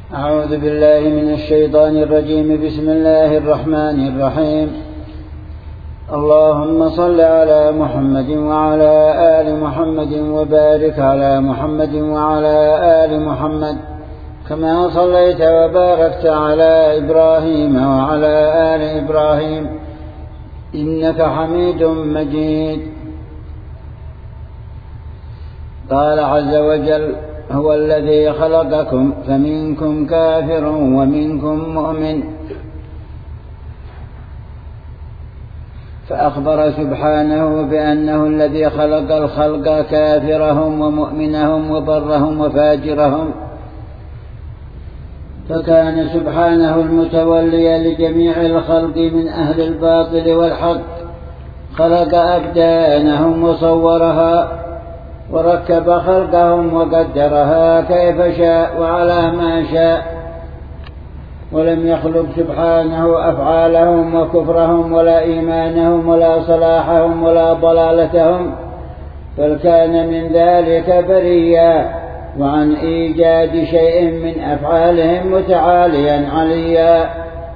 أعوذ بالله من الشيطان الرجيم. بسم الله الرحمن الرحيم. اللهم صل على محمد وعلى آل محمد وبارك على محمد وعلى آل محمد كما صليت وباركت على إبراهيم وعلى آل إبراهيم إنك حميد مجيد. قال عز وجل: هو الذي خلقكم فمنكم كافر ومنكم مؤمن. فأخبر سبحانه بأنه الذي خلق الخلق كافرهم ومؤمنهم وبرهم وفاجرهم، فكان سبحانه المتولي لجميع الخلق من أهل الباطل والحق، خلق أبدانهم وصورها وركب خلقهم وقدرها كيف شاء وعلى ما شاء، ولم يخلق سبحانه أفعالهم وكفرهم ولا إيمانهم ولا صلاحهم ولا ضلالتهم، بل كان من ذلك بريا وعن إيجاد شيء من أفعالهم متعاليا عليا.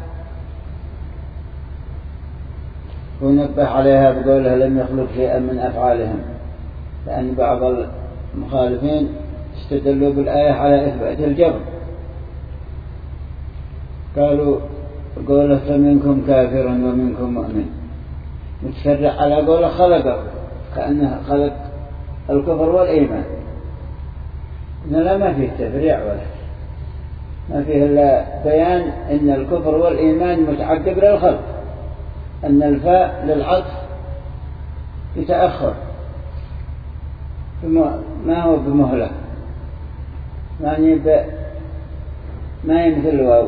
ونبه عليها بقوله لم يخلق شيئا من أفعالهم، لأن بعض المخالفين استدلوا بالآية على إثبات الجبر، قالوا قوله فمنكم كافر ومنكم مؤمن متشرع على قوله خلقه، كأنه خلق الكفر والإيمان. إنه ما فيه تفريع ولا ما فيه إلا بيان إن الكفر والإيمان متعقب للخلق، أن الفاء للعطف يتأخر ما هو بمهلة، يعني ما يمثل الواو،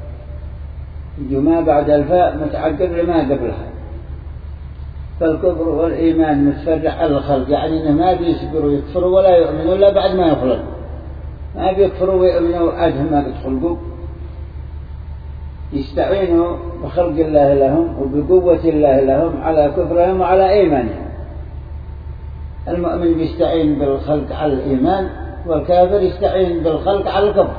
ما بعد الفاء متعقب لما قبلها. فالكفر والإيمان متفرع على الخلق، يعني إنه ما بيصبروا يكفروا ولا يؤمنوا إلا بعد ما يخلقوا، ما بيكفروا ويؤمنوا عدهم ما بتخلقوا، يستعينوا بخلق الله لهم وبقوة الله لهم على كفرهم وعلى إيمانهم. المؤمن يستعين بالخلق على الإيمان، والكافر يستعين بالخلق على الكفر.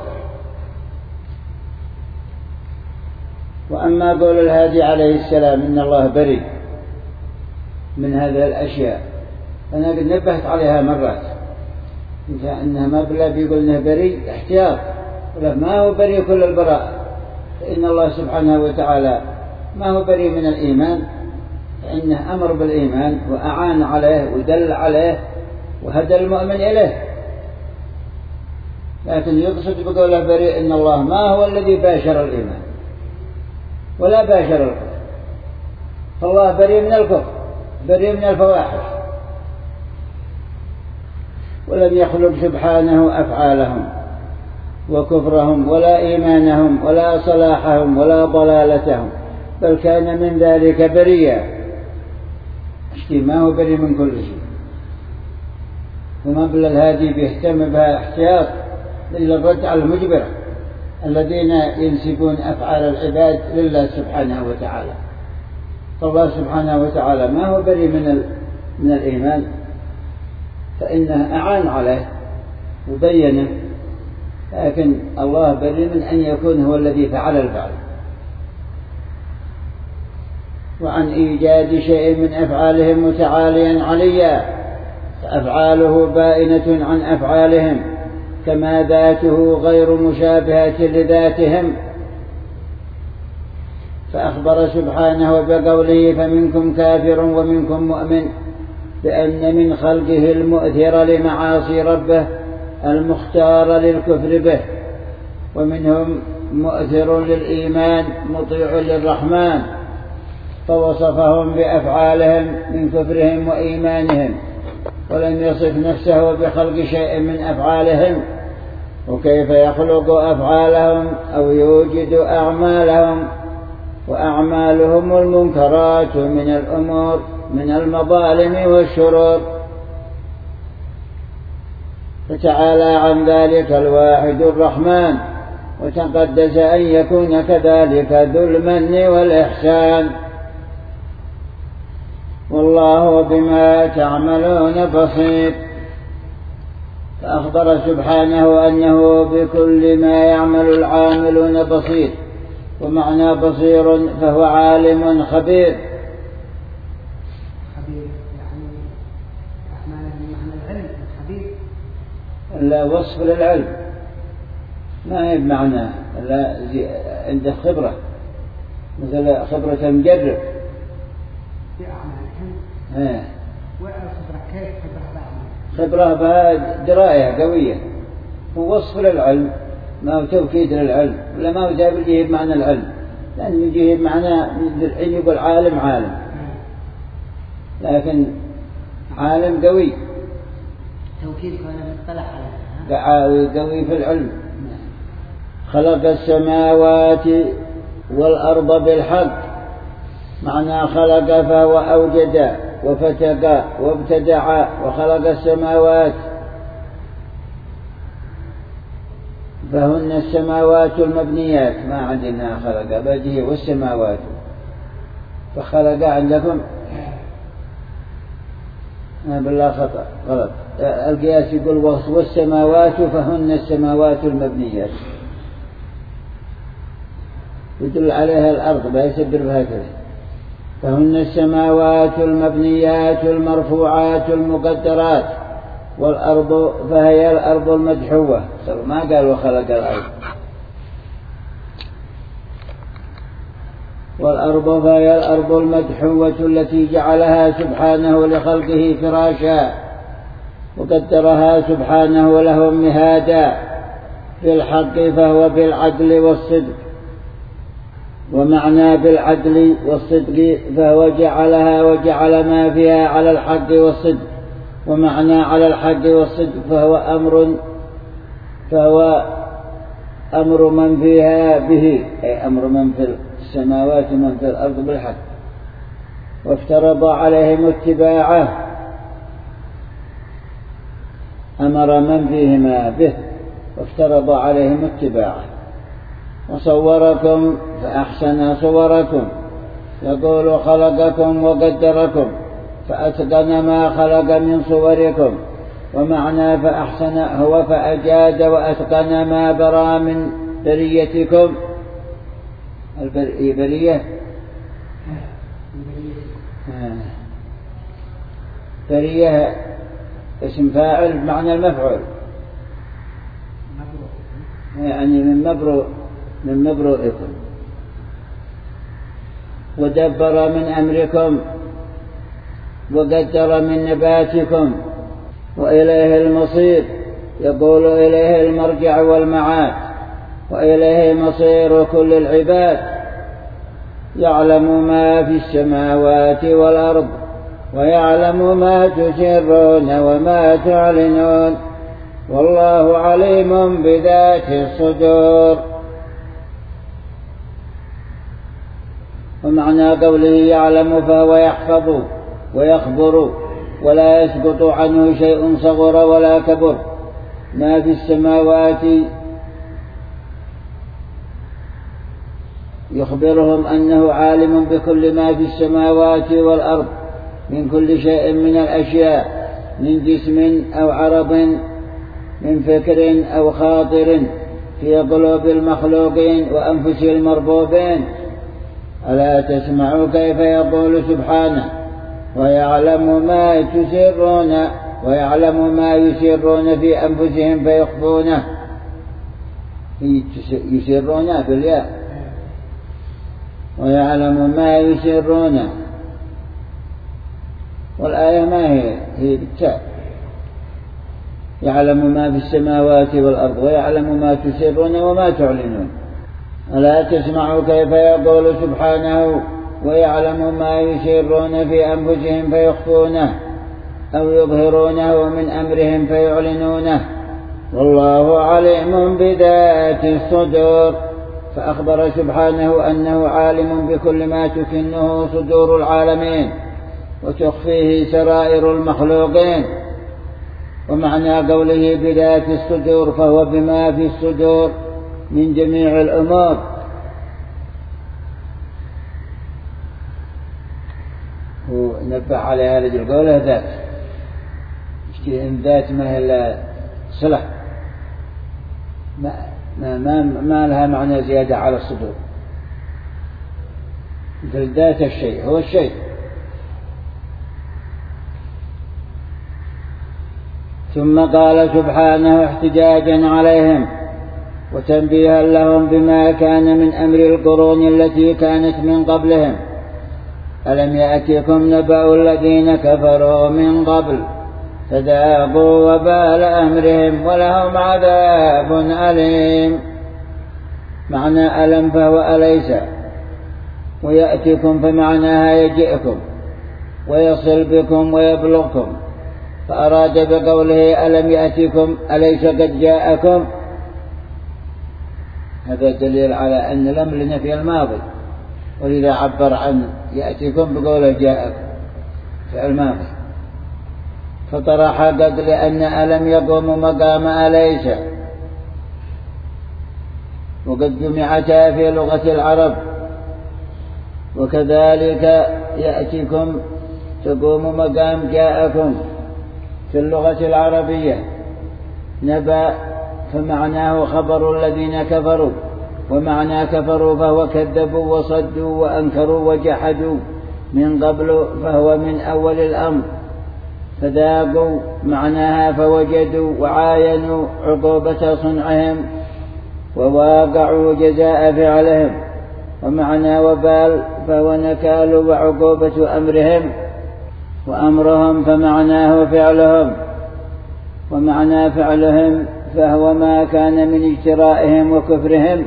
وأما قول الهادي عليه السلام إن الله بريء من هذه الأشياء، أنا قد نبهت عليها مرات، إنها ما بلا بيقول إنه بريء احتياط، ولا ما هو بريء كل البراء، فإن الله سبحانه وتعالى ما هو بريء من الإيمان، فإنه أمر بالإيمان وأعان عليه ودل عليه وهدى المؤمن إليه. لكن يقصد بقوله بريء إن الله ما هو الذي باشر الإيمان ولا باشر الكفر، فالله بريء من الكفر، بريء من الفواحش، ولم يخلق سبحانه أفعالهم وكفرهم ولا إيمانهم ولا صلاحهم ولا ضلالتهم، بل كان من ذلك بريا، ما هو بريء من كل شيء. وما بل الهادي بيهتم بها احتياط للرد على المجبرة الذين ينسبون أفعال العباد لله سبحانه وتعالى. فالله سبحانه وتعالى ما هو بريء من الإيمان، فإنه أعان عليه وبينه، لكن الله بريء من أن يكون هو الذي فعل الفعل. وعن إيجاد شيء من أفعالهم متعاليا عليا، فأفعاله بائنة عن أفعالهم كما ذاته غير مشابهة لذاتهم. فأخبر سبحانه بقوله فمنكم كافر ومنكم مؤمن بأن من خلقه المؤثر لمعاصي ربه المختار للكفر به، ومنهم مؤثر للإيمان مطيع للرحمن، فوصفهم بأفعالهم من كفرهم وإيمانهم، ولم يصف نفسه بخلق شيء من أفعالهم. وكيف يخلق أفعالهم أو يوجد أعمالهم، وأعمالهم المنكرات من الأمور من المظالم والشرور. فتعالى عن ذلك الواحد الرحمن، وتقدس أن يكون كذلك ذو المن والإحسان. والله بما تعملون بصير. فأخبر سبحانه أنه بكل ما يعمل العاملون بصير، ومعنى بصير فهو عالم خبير. خبير يعني معنى العلم خبير، لا وصف للعلم، ما هي بمعنى لا عنده خبرة، مثل خبرة المجرب بأعمالهم. والخبرة كيف خبرة بأعمالهم؟ خبرة بها دراية قوية، هو وصف للعلم، ما هو توكيد للعلم، ولا ما هو جاب يجيه بمعنى العلم، لأن يجيه بمعنى الحين يقول عالم عالم، لكن عالم قوي، توكيد كونه مطلع عليها قوي في العلم. خلق السماوات والأرض بالحق، معنى خلق فهو أوجد وفتق وابتدع، وخلق السماوات فهن السماوات المبنيات، ما عندنا خلق بجه والسماوات، فخلق عندكم بالله خطأ غلط، القياس يقول والسماوات فهن السماوات المبنيات، يدل عليها الأرض لا يسبر بها كذا، فهن السماوات المبنيات المرفوعات المقدرات، والأرض فهي الأرض المدحوة، ما قال وخلق الأرض، والأرض فهي الأرض المدحوة التي جعلها سبحانه لخلقه فراشا، وقدرها سبحانه لهم مهادا في الحق، فهو بالعدل والصدق، ومعنى بالعدل والصدق فهو جعلها وجعل ما فيها على الحق والصدق، ومعنى على الحق والصدق فهو أمر من فيها به، أي أمر من في السماوات ومن في الأرض بالحق، وافترض عليهم اتباعه، أمر من فيهما به وافترض عليهم اتباعه. وصوركم فأحسن صوركم، يقول خلقكم وقدركم فأتقن ما خلق من صوركم، ومعنى فأحسن هو فأجاد وأتقن ما برى من بريتكم، برية برية اسم فاعل بمعنى المفعول، يعني من مبروئكم، ودبر من أمركم، وقدر من نباتكم، وإليه المصير، يقول إليه المرجع والمعاد، وإليه مصير كل العباد، يعلم ما في السماوات والأرض، ويعلم ما تسرون وما تعلنون، والله عليم بذات الصدور. ومعنى قوله يعلم فهو يحفظ ويخبر، ولا يسقط عنه شيء صغر ولا كبر، ما في السماوات يخبرهم أنه عالم بكل ما في السماوات والأرض من كل شيء من الأشياء، من جسم أو عرض، من فكر أو خاطر في قلوب المخلوقين وأنفس المربوبين. ألا تسمعوا كيف يقول سبحانه ويعلم ما تسرون ويعلم ما يسرون في أنفسهم فيخفونه، يسرون بالياء، ويعلم ما يسرون، والآية ما هي بالتاء، يعلم ما في السماوات والأرض ويعلم ما تسرون وما تعلنون. ألا تسمعوا كيف يقول سبحانه ويعلم ما يسرون في أنفسهم فيخفونه أو يظهرونه من أمرهم فيعلنونه، والله عليم بذات الصدور. فأخبر سبحانه أنه عالم بكل ما تكنه صدور العالمين وتخفيه سرائر المخلوقين. ومعنى قوله بذات الصدور فهو بما في الصدور من جميع الأمور. هو نبه عليها رجل قوله ذات، ذات ما هي إلا صلة ما لها معنى زيادة على الصدور، مثل ذات الشيء هو الشيء. ثم قال سبحانه احتجاجا عليهم وتنبيها لهم بما كان من أمر القرون التي كانت من قبلهم: ألم يأتكم نبأ الذين كفروا من قبل فذاقوا وبال أمرهم ولهم عذاب أليم. معنى ألم فهو أليس، ويأتكم فمعناها يجئكم ويصل بكم ويبلغكم، فأراد بقوله ألم يأتكم أليس قد جاءكم. هذا دليل على أن لم لنفي الماضي، ولذا عبر عن يأتكم بقوله جاءكم في الماضي. فطرح قد لأن ألم يقوم مقام أليس، وقد جمعتا في لغة العرب، وكذلك يأتكم تقوم مقام جاءكم في اللغة العربية. نبأ فمعناه خبر الذين كفروا، ومعنى كفروا فهو كذبوا وصدوا وأنكروا وجحدوا من قبل، فهو من أول الأمر. فذاقوا معناها فوجدوا وعاينوا عقوبة صنعهم وواقعوا جزاء فعلهم. ومعنى وبال فهو نكال وعقوبة أمرهم، وأمرهم فمعناه فعلهم، ومعنى فعلهم فهو ما كان من اجترائهم وكفرهم.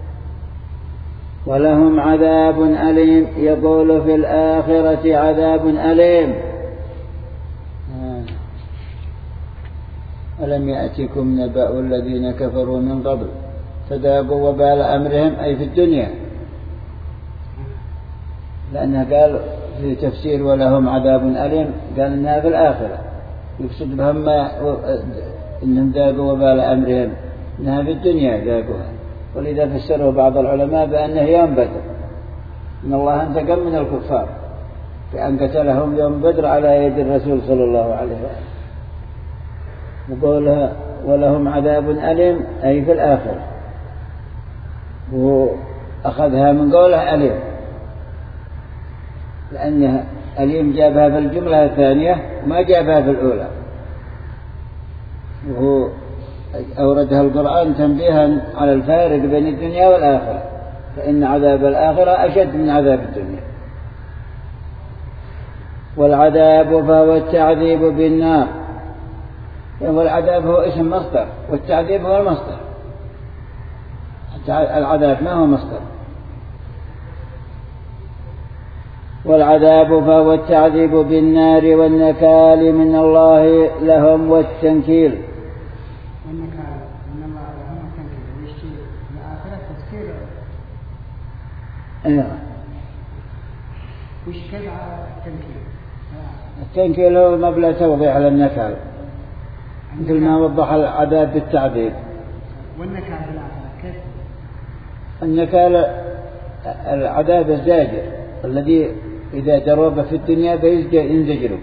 ولهم عذاب أليم، يقول في الآخرة عذاب أليم. ألم يأتكم نبأ الذين كفروا من قبل فذاقوا وبال أمرهم، أي في الدنيا، لأنه قال في تفسير ولهم عذاب أليم قال إنها في الآخرة، يقصد بهم إنهم ذاقوا وبال أمرهم إنها في الدنيا ذاقوها. ولذا فسره بعض العلماء بأنه يوم بدر، إن الله انتقم من الكفار بأن قتلهم يوم بدر على يد الرسول صلى الله عليه وسلم. وقولها ولهم عذاب أليم أي في الآخرة، وأخذها من قوله أليم لأنها أليم جابها في الجملة الثانية وما جابها في الأولى، وهو أوردها القرآن تنبيها على الفارق بين الدنيا والآخرة، فإن عذاب الآخرة أشد من عذاب الدنيا. والعذاب فهو التعذيب بالنار، والعذاب هو اسم مصدر والتعذيب هو المصدر. العذاب ما هو مصدر. والعذاب فهو التعذيب بالنار والنكال من الله لهم والتنكيل. والنكال من الله لهم والتنكيل يشتي الآخرة تفسير. أيوة. وش كذا التنكيل؟ التنكيل هو مبلغ توضيح على النكال، مثل ما وضح العذاب بالتعذيب. والنكال بالآخرة كيف؟ النكال العذاب الزاجر الذي إذا جرب في الدنيا ينزجر،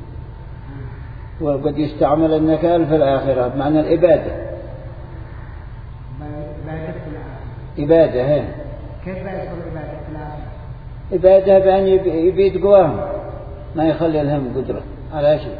وقد يستعمل النكال في الآخرة بمعنى الإبادة. إبادة هين. كيف يدخل إبادة في الآخرة؟ إبادة بأن يبيد قواهم، ما يخلي لهم قدرة على شيء.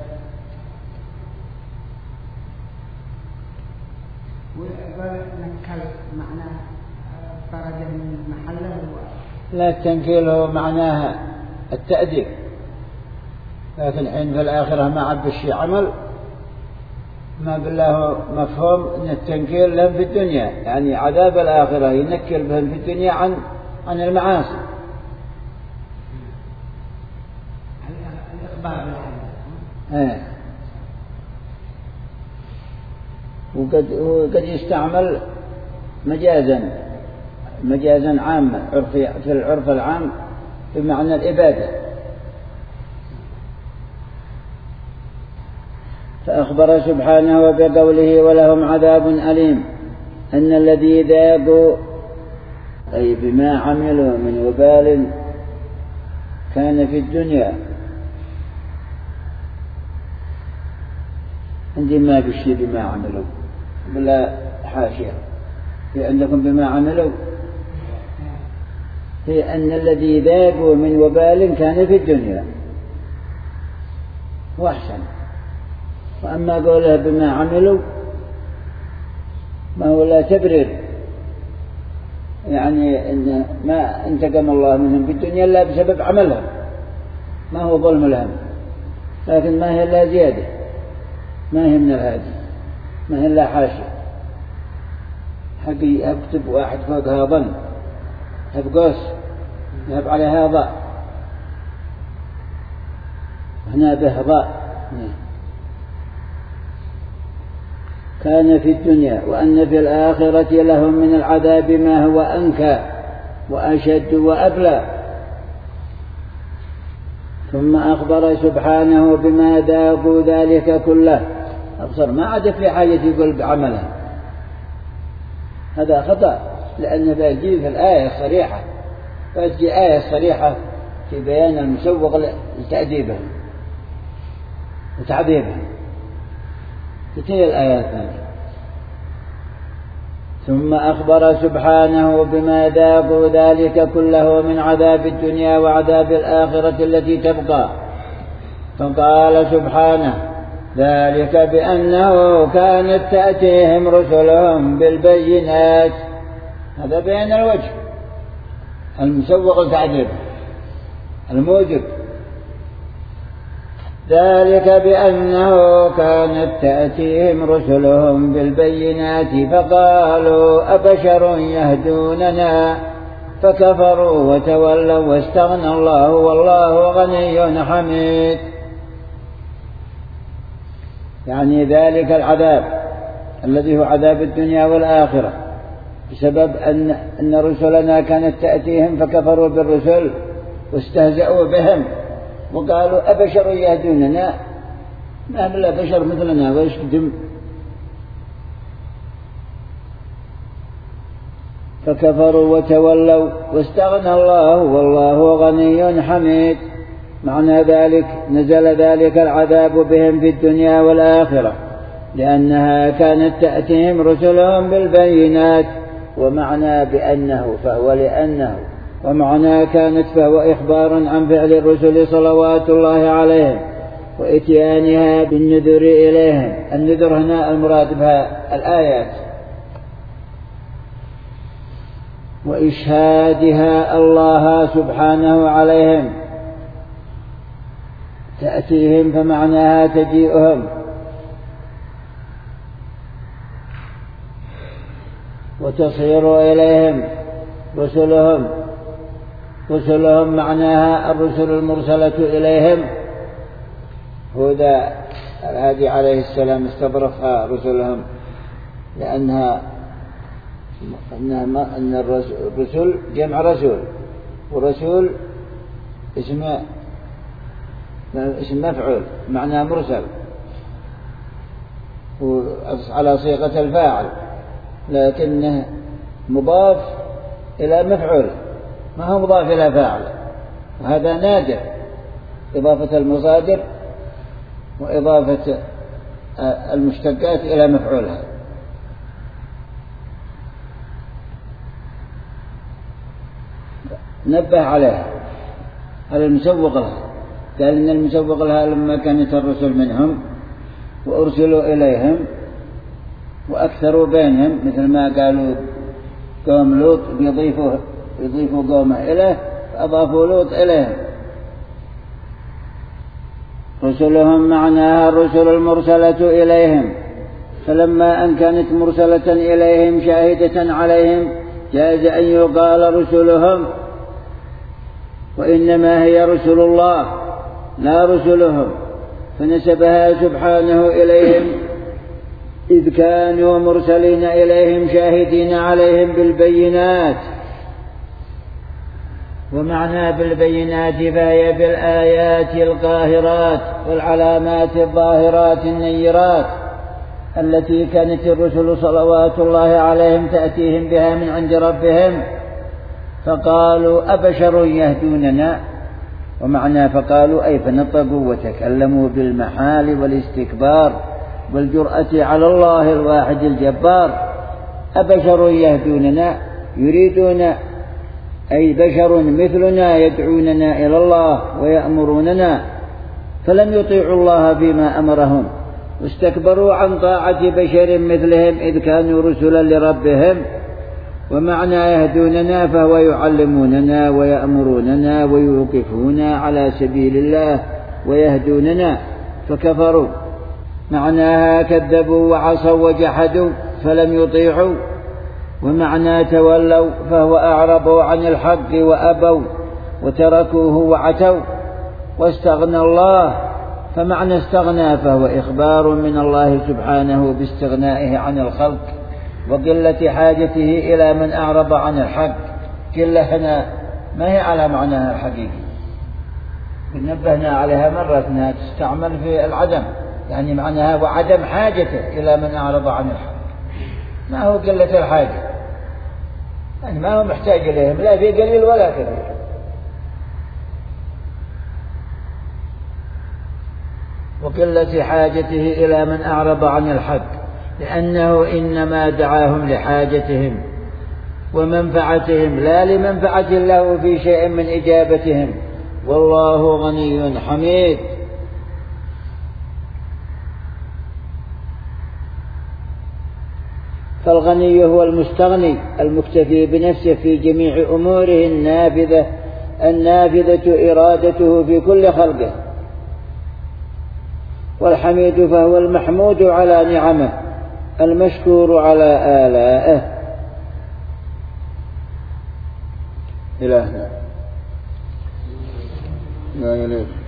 ونكال معناه فرجه من محله. لا، التنكيل هو معناها التأديب، لكن حين في الآخرة ما عب الشيء عمل، ما بالله مفهوم أن التنكيل لهم في الدنيا، يعني عذاب الآخرة ينكل بهم في الدنيا عن المعاصي. الإخبار بالعذاب. وقد يستعمل مجازا عاما في العرف العام بمعنى الإبادة. فأخبر سبحانه بقوله ولهم عذاب أليم أن الذي ذاقوا أي بما عملوا من وبال كان في الدنيا عندي ما بشي بما عملوا بلا حاشية. في عندكم بما عملوا هي أن الذي ذاقوا من وبال كان في الدنيا وأحسن. وأما قوله بما عملوا ما هو لا تبرر، يعني إن ما انتقم الله منهم في الدنيا إلا بسبب عملهم، ما هو ظلم لهم، لكن ما هي إلا زيادة، ما هي من الهادي، ما هي إلا حاشية. حقي أكتب واحد فوقها ظن قوس يهب عليها ضاء هنا به ضاء. كان في الدنيا وأن في الآخرة لهم من العذاب ما هو أنكى وأشد وأبلى. ثم أخبر سبحانه بما ذاقوا ذلك كله. أبصر ما عاد في حاجة يقول بعمله، هذا خطأ، لأنه بيجي في الآية الصريحة، بيجي آية صريحة في بيان المسوغ لتأديبه وتعذيبه. تتلي الآية الثانية. ثم أخبر سبحانه بما ذاقوا ذلك كله من عذاب الدنيا وعذاب الآخرة التي تبقى، فقال سبحانه: ذلك بأنه كانت تأتيهم رسلهم بالبينات. هذا بيان الوجه المسوغ التعذيب الموجب. ذلك بأنه كانت تأتيهم رسلهم بالبينات فقالوا أبشر يهدوننا فكفروا وتولوا واستغنى الله والله غني حميد. يعني ذلك العذاب الذي هو عذاب الدنيا والآخرة بسبب أن رسلنا كانت تأتيهم فكفروا بالرسل واستهزأوا بهم وقالوا أبشر يهدوننا، ما بلا بشر مثلنا وإيش بدم. فكفروا وتولوا واستغنى الله والله غني حميد. معنى ذلك نزل ذلك العذاب بهم في الدنيا والآخرة لأنها كانت تأتيهم رسلهم بالبينات، ومعنى بأنه فهو لأنه، ومعنى كانت فهو إخبار عن فعل الرسل صلوات الله عليهم وإتيانها بالنذر إليهم. النذر هنا المراد بها الآيات، وإشهادها الله سبحانه عليهم. تأتيهم فمعناها تجيئهم، وتصير إليهم رسلهم معناها الرسل المرسلة إليهم. هذا الهادي عليه السلام استبرقها رسلهم لأن الرسل جمع رسول، ورسول اسم مفعول معناه مرسل على صيغة الفاعل، لكنه مضاف إلى مفعول ما هو مضاف إلى فاعل، وهذا نادر إضافة المصادر وإضافة المشتقات إلى مفعولها. نبه عليها على المسوق لها، قال إن المسوق لها لما كانت الرسل منهم وأرسلوا إليهم وأكثروا بينهم، مثل ما قالوا قوم لوط يضيفوا قومه إليه فأضافوا لوط إليهم. رسلهم معناها الرسل المرسلة إليهم، فلما أن كانت مرسلة إليهم شاهدة عليهم جاز أن يقال رسلهم، وإنما هي رسل الله لا رسلهم، فنسبها سبحانه إليهم إذ كانوا مرسلين إليهم شاهدين عليهم بالبينات. ومعنى بالبينات فهي بالآيات القاهرات والعلامات الظاهرات النيرات التي كانت الرسل صلوات الله عليهم تأتيهم بها من عند ربهم. فقالوا أبشر يهدوننا، ومعنى فقالوا أي فنطقوا وتكلموا بالمحال والاستكبار والجرأة على الله الواحد الجبار. أبشر يهدوننا يريدون، أي بشر مثلنا يدعوننا إلى الله ويأمروننا، فلم يطيعوا الله فيما أمرهم، واستكبروا عن طاعة بشر مثلهم إذ كانوا رسلا لربهم. ومعنى يهدوننا فهو يعلموننا ويأمروننا ويوقفونا على سبيل الله ويهدوننا، فكفروا. معناها كذبوا وعصوا وجحدوا فلم يطيعوا. ومعنى تولوا فهو أعرضوا عن الحق وأبوا وتركوه وعتوا. واستغنى الله، فمعنى استغنى فهو إخبار من الله سبحانه باستغنائه عن الخلق وقلة حاجته إلى من أعرض عن الحق. قلة هنا ما هي على معناها الحقيقي، نبهنا عليها مرة أنها تستعمل في العدم، يعني معناها وعدم حاجته إلى من أعرض عن الحق، ما هو قلة الحاجة، يعني ما هو محتاج إليهم لا في قليل ولا كثير. وقلة حاجته إلى من أعرض عن الحق، لأنه إنما دعاهم لحاجتهم ومنفعتهم لا لمنفعة له في شيء من إجابتهم، والله غني حميد. فالغني هو المستغني المكتفي بنفسه في جميع أموره النافذة إرادته في كل خلقه. والحميد فهو المحمود على نعمه المشكور على آلائه. إلهنا لا إله